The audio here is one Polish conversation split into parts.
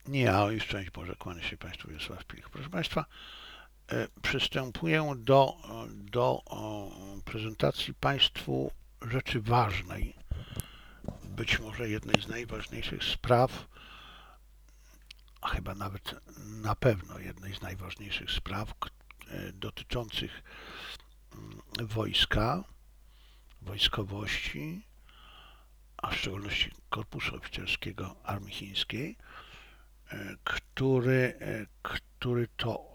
Ja już część Boże, kłanię się Państwu, Wiesław Pilch. Proszę Państwa, przystępuję do prezentacji Państwu rzeczy ważnej, być może jednej z najważniejszych spraw, a chyba nawet na pewno jednej z najważniejszych spraw dotyczących wojska, wojskowości, a w szczególności Korpusu Oficerskiego Armii Chińskiej, który to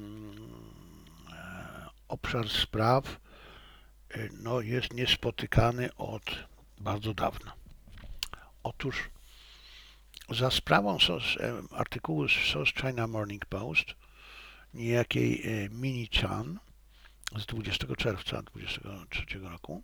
obszar spraw jest niespotykany od bardzo dawna. Otóż za sprawą artykułu z South China Morning Post niejakiej Mini Chan z 20 czerwca 2023 roku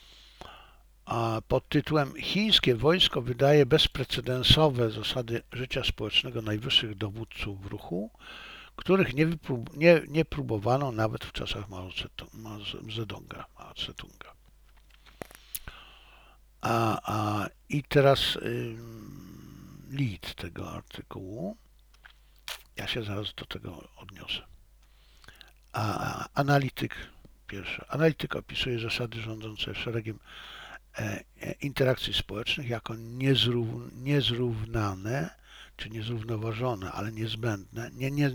pod tytułem Chińskie wojsko wydaje bezprecedensowe zasady życia społecznego najwyższych dowódców w ruchu, których nie próbowano nawet w czasach Mao Zedonga. I teraz lead tego artykułu. Ja się zaraz do tego odniosę. Analityk opisuje zasady rządzące szeregiem interakcji społecznych jako niezrównane, czy niezrównoważone, ale niezbędne.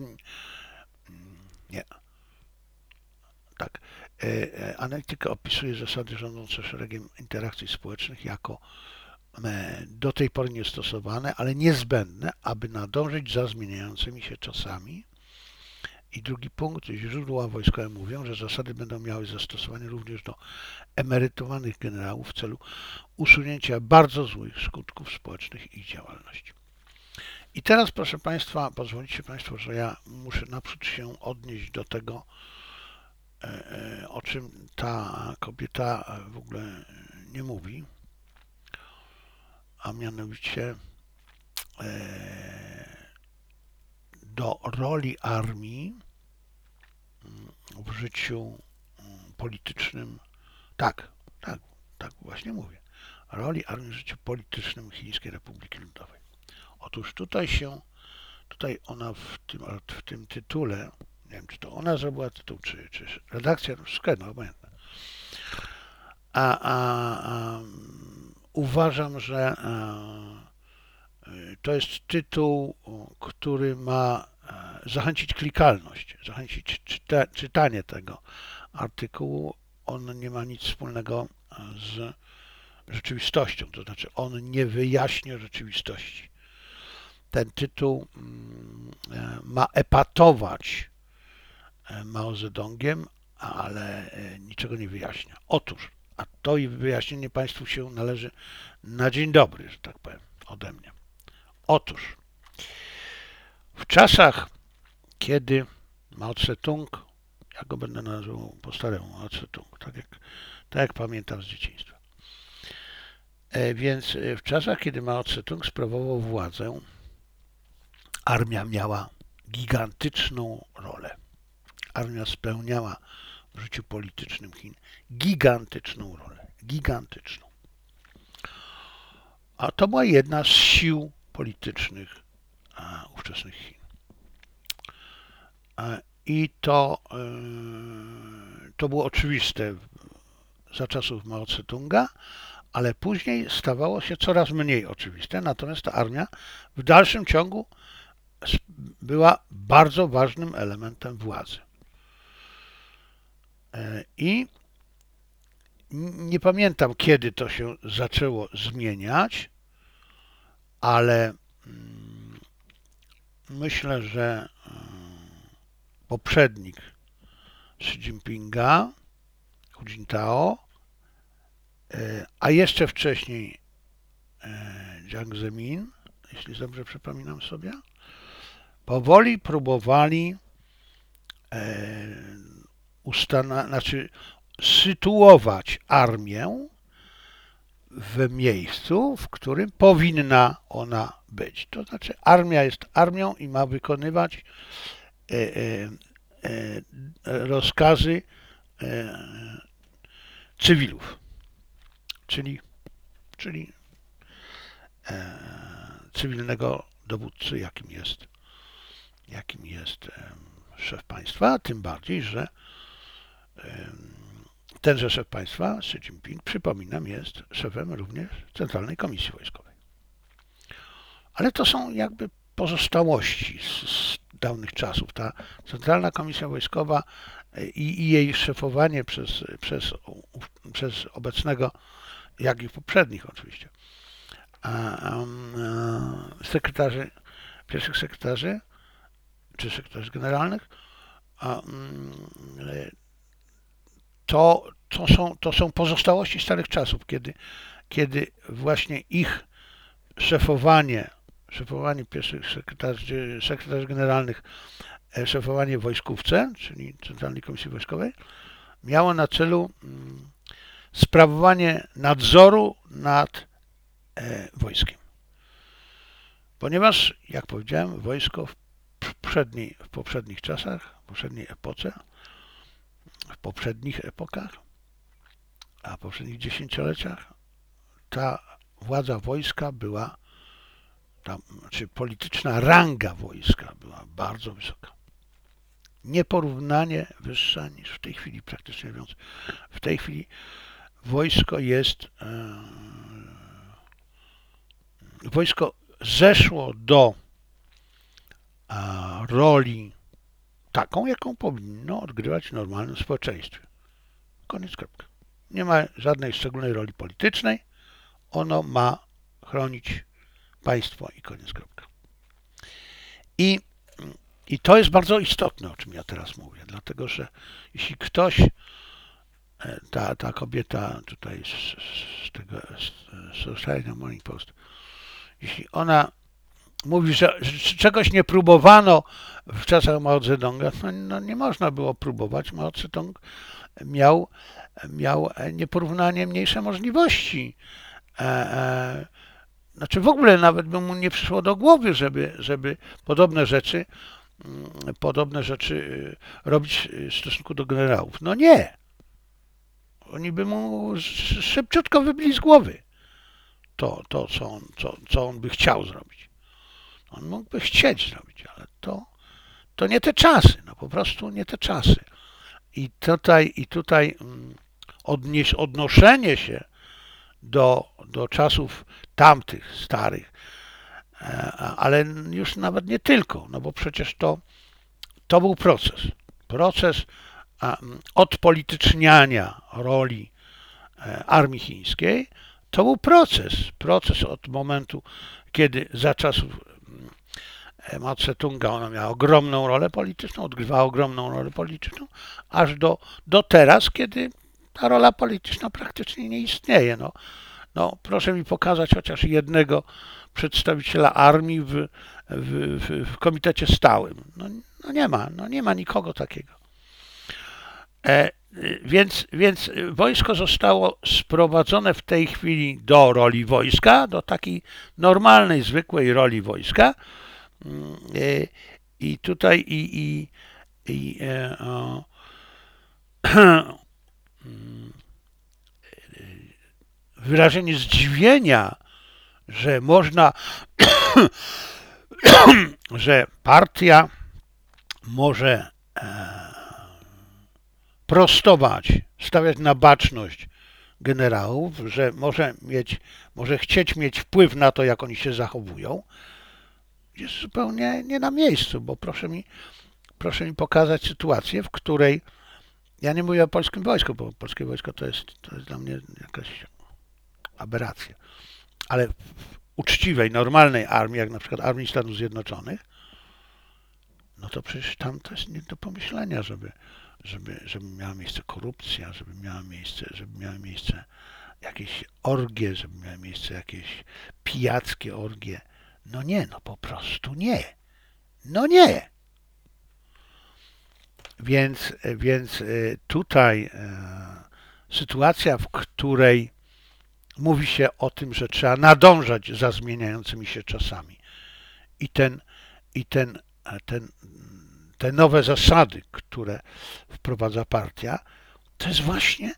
Tak. Analityka opisuje zasady rządzące szeregiem interakcji społecznych jako do tej pory niestosowane, ale niezbędne, aby nadążyć za zmieniającymi się czasami. I drugi punkt, źródła wojskowe mówią, że zasady będą miały zastosowanie również do emerytowanych generałów w celu usunięcia bardzo złych skutków społecznych ich działalności. I teraz, proszę Państwa, pozwolicie Państwo, że ja muszę naprzód się odnieść do tego, o czym ta kobieta w ogóle nie mówi, a mianowicie do roli armii w życiu politycznym, tak właśnie mówię, roli armii w życiu politycznym Chińskiej Republiki Ludowej. Otóż tutaj ona w tym tytule, nie wiem, czy to ona zrobiła tytuł, czy redakcja, no obojętne. Uważam, że to jest tytuł, który ma zachęcić klikalność, zachęcić czytanie tego artykułu. On nie ma nic wspólnego z rzeczywistością, to znaczy on nie wyjaśnia rzeczywistości. Ten tytuł ma epatować Mao Zedongiem, ale niczego nie wyjaśnia. Otóż, a to wyjaśnienie Państwu się należy na dzień dobry, że tak powiem, ode mnie. Otóż, w czasach, kiedy Mao Tse-tung, ja go będę nazywał po staremu Mao Tse-tung, tak jak pamiętam z dzieciństwa. Więc w czasach, kiedy Mao Tse-tung sprawował władzę, armia miała gigantyczną rolę. Armia spełniała w życiu politycznym Chin gigantyczną rolę. Gigantyczną. A to była jedna z sił politycznych ówczesnych Chin. I to było oczywiste za czasów Mao Tse-tunga, ale później stawało się coraz mniej oczywiste, natomiast ta armia w dalszym ciągu była bardzo ważnym elementem władzy. I nie pamiętam, kiedy to się zaczęło zmieniać, ale myślę, że poprzednik Xi Jinpinga, Hu Jintao, a jeszcze wcześniej Jiang Zemin, jeśli dobrze przypominam sobie, powoli próbowali sytuować armię w miejscu, w którym powinna ona być. To znaczy armia jest armią i ma wykonywać rozkazy cywilów, czyli cywilnego dowódcy, jakim jest szef państwa, tym bardziej, że tenże szef państwa, Xi Jinping, przypominam, jest szefem również Centralnej Komisji Wojskowej. Ale to są jakby pozostałości z dawnych czasów. Ta Centralna Komisja Wojskowa i jej szefowanie przez obecnego, jak i poprzednich oczywiście, sekretarzy, pierwszych sekretarzy, czy sekretarzy generalnych, to są pozostałości starych czasów, kiedy właśnie ich szefowanie pierwszych sekretarzy generalnych, szefowanie wojskówce, czyli Centralnej Komisji Wojskowej, miało na celu sprawowanie nadzoru nad wojskiem. Ponieważ, jak powiedziałem, wojsko w poprzednich czasach, w poprzedniej epoce, w poprzednich epokach, a w poprzednich dziesięcioleciach ta władza wojska była, czy polityczna ranga wojska była bardzo wysoka. Nieporównanie wyższa niż w tej chwili, praktycznie mówiąc. W tej chwili wojsko zeszło do roli taką, jaką powinno odgrywać w normalnym społeczeństwie. Koniec, kropka. Nie ma żadnej szczególnej roli politycznej. Ono ma chronić państwo i koniec, kropka. I to jest bardzo istotne, o czym ja teraz mówię, dlatego że jeśli ktoś, ta kobieta tutaj z tego Social Morning Post, jeśli ona mówi, że czegoś nie próbowano w czasach Mao Zedonga, no nie można było próbować. Mao Zedong miał nieporównanie mniejsze możliwości. Znaczy w ogóle nawet by mu nie przyszło do głowy, żeby podobne rzeczy robić w stosunku do generałów. No nie. Oni by mu szybciutko wybili z głowy co on by chciał zrobić. On mógłby chcieć zrobić, ale to nie te czasy, no po prostu nie te czasy. I tutaj odnoszenie się do czasów tamtych, starych, ale już nawet nie tylko, no bo przecież to był proces odpolityczniania roli armii chińskiej. To był proces od momentu, kiedy za czasów Mao Tse-tunga ona miała ogromną rolę polityczną, odgrywała ogromną rolę polityczną, aż do teraz, kiedy ta rola polityczna praktycznie nie istnieje. No, proszę mi pokazać chociaż jednego przedstawiciela armii w komitecie stałym. No nie ma nikogo takiego. Więc wojsko zostało sprowadzone w tej chwili do roli wojska, do takiej normalnej, zwykłej roli wojska. I tutaj wyrażenie zdziwienia, że można, że partia może prostować, stawiać na baczność generałów, że może chcieć mieć wpływ na to, jak oni się zachowują, jest zupełnie nie na miejscu, bo proszę mi pokazać sytuację, w której, ja nie mówię o polskim wojsku, bo polskie wojsko to jest dla mnie jakaś aberracja, ale w uczciwej, normalnej armii, jak na przykład Armii Stanów Zjednoczonych, no to przecież tam to jest nie do pomyślenia, żeby miała miejsce korupcja, żeby miały miejsce jakieś orgie, żeby miały miejsce jakieś pijackie orgie. No nie, no po prostu nie. No nie. Więc tutaj sytuacja, w której mówi się o tym, że trzeba nadążać za zmieniającymi się czasami te nowe zasady, które wprowadza partia, to jest właśnie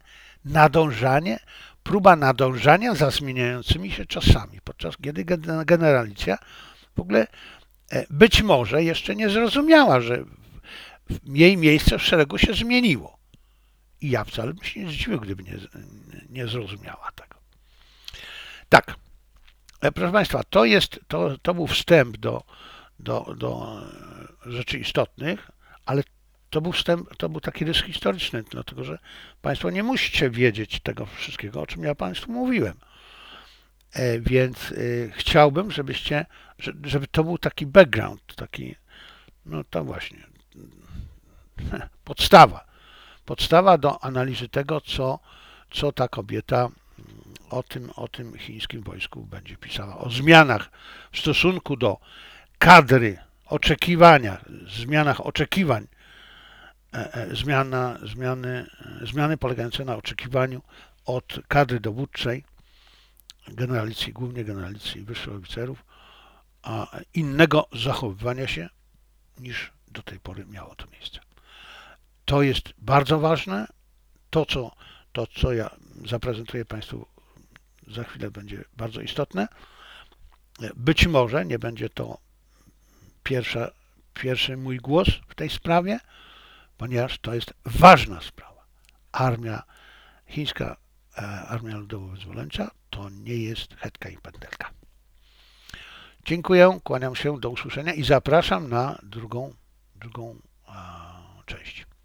próba nadążania za zmieniającymi się czasami, podczas kiedy generalicja w ogóle być może jeszcze nie zrozumiała, że jej miejsce w szeregu się zmieniło. I ja wcale bym się nie zdziwił, gdyby nie zrozumiała tego. Tak, proszę Państwa, to był wstęp do rzeczy istotnych, ale to był taki rys historyczny, dlatego że Państwo nie musicie wiedzieć tego wszystkiego, o czym ja Państwu mówiłem. Więc chciałbym, żeby to był taki background, taki, no to właśnie, podstawa do analizy tego, co ta kobieta o tym chińskim wojsku będzie pisała. O zmianach w stosunku do kadry, zmianach oczekiwań, zmiany polegające na oczekiwaniu od kadry dowódczej, generalicji, głównie generalicji i wyższych oficerów, a innego zachowywania się niż do tej pory miało to miejsce. To jest bardzo ważne. To, co ja zaprezentuję Państwu za chwilę, będzie bardzo istotne. Być może nie będzie to pierwszy mój głos w tej sprawie, ponieważ to jest ważna sprawa. Chińska Armia Ludowo-Wyzwoleńcza to nie jest chetka i pętelka. Dziękuję, kłaniam się, do usłyszenia i zapraszam na drugą część.